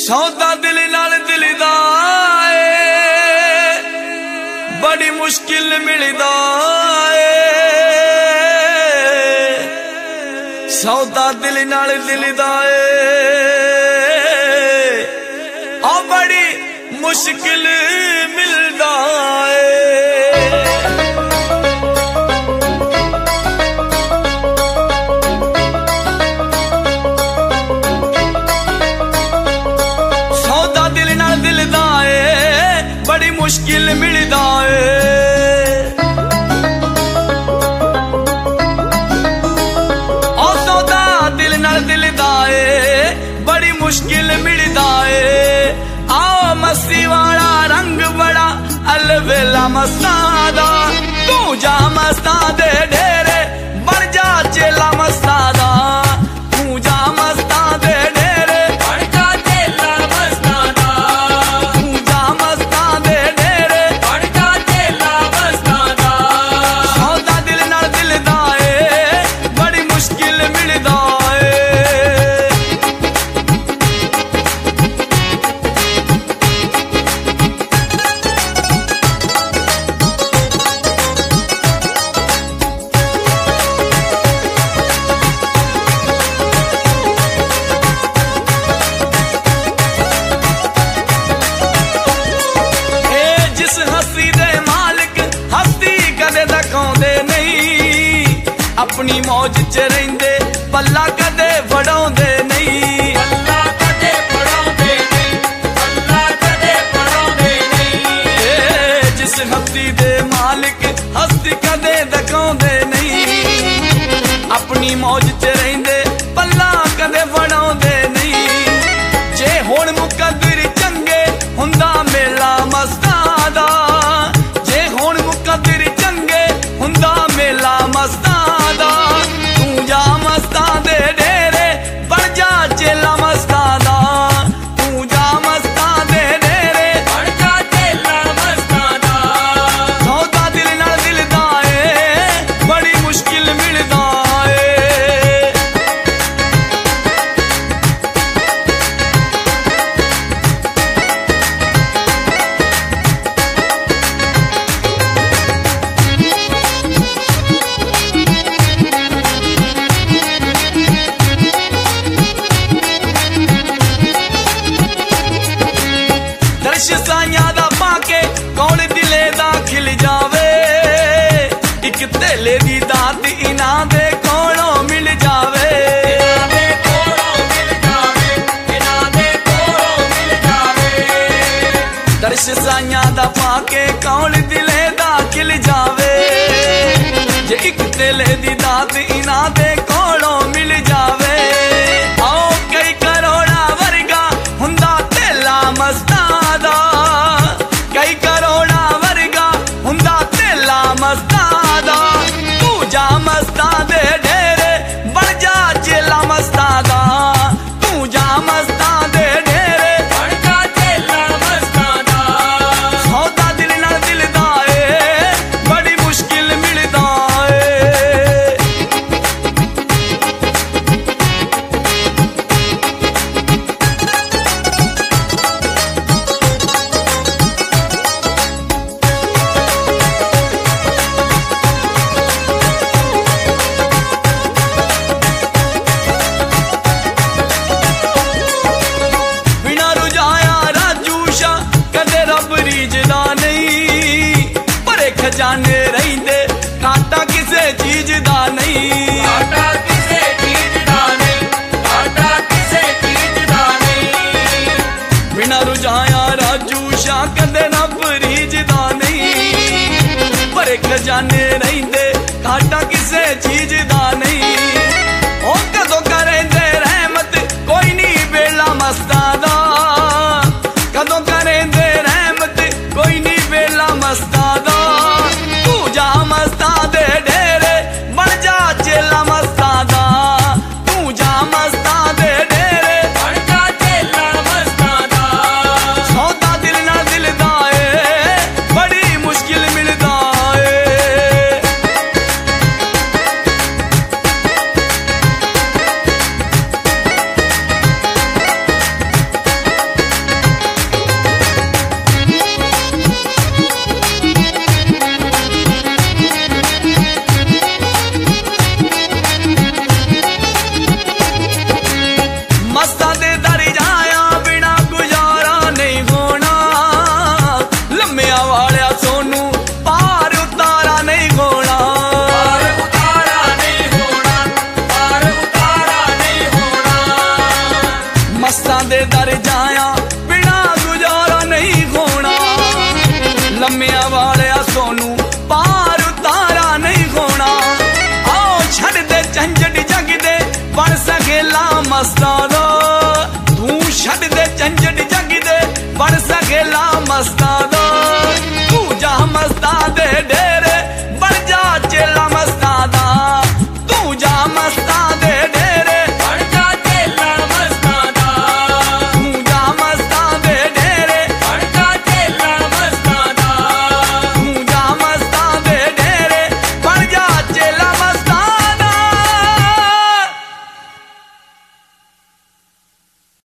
सौदा दिल नाल दिल दा बड़ी मुश्किल मिलदा सौदा दिल नाल दिल दा बड़ी मुश्किल मिलदा बड़ी मुश्किल मिलदा सौदा दिल नाल दिल दा बड़ी मुश्किल मिलदा आओ मस्ती वाला रंग बड़ा अलवेला मस्तां दा तू जा मस्तां दे डेरे बन जा चेला मस्तां दा तू जा मस्तां दे डेरे बन जा चेला मस्तां दा तू जा मस्तां दे डेरे बन जा चेला मस्तां दा सौदा दिल नाल दिल दा बड़ी मुश्किल मिलदा अपनी मौज च रहिंदे पल्ला कदे वड़ाउंदे नहीं पल्ला कदे वड़ाउंदे नहीं पल्ला कदे वड़ाउंदे नहीं जिस हस्ती दे मालिक हस्ती कदे दकाउंदे नहीं अपनी मौज च रहिंदे पल्ला कदे वड़ाउंदे नहीं जे हुण मुकद्दर चंगे हुंदा मेला मस्तां दा जे हुण मुकद्दर चंगे हुंदा मेला मस्तां चेला मस्तां दा तू जा मस्तां दे डेरे बन जा चेला मस्तां दा सौदा दिल नाल दिल दा बड़ी मुश्किल मिलदा साइयां दा पाके कौन दिले दा खिल जावे एक तेले दी दात इना दे कोलों मिल जावे दर्श साइयां दा पाके कौन दिले दा खिल जावे जे एक तेले दी दात इना दे कोलों मिल जावे आओ कई करोड़ा वर्गा हुंदा तेला मस्तां कई करोड़ा वर्गा हुंदा तेला मस्तां दा तू जा मस्तां दे डेरे बन जा चेला मस्तां दा तू जा मस्तां दे डेरे बन जा चेला मस्तां दा सौदा दिल नाल दिल दा बड़ी मुश्किल मिलदा खजाने रहिंदे घाटा किसे चीज दा नहीं घाटा किसे चीज दा नहीं घाटा किसे चीज दा नहीं बिना रुझाया राजू शाह कदे रब रीज दा नहीं पर खजाने रहिंदे घाटा किसे चीज दा नहीं ओ कदों करेंदे रहमत कोई नहीं बेला मस्तां दा कदों करेंदे रहमत कोई नहीं बेला मस्तां दा मस्तां दे डेरे बन जा चेला मस्तां दा तू जा मस्तां दे डेरे बन जा चेला मस्तां दा सौदा दिल नाल दिल दा बड़ी मुश्किल मिलदा जाया बिना गुजारा नहीं होना। लम्मिया वालिया सोनू पार उतारा नहीं होना। आओ छड़ दे झंझट जग दे बन सकेला मस्ताना। तू छड़ दे झंझट जग दे बन सकेला मस्ताना।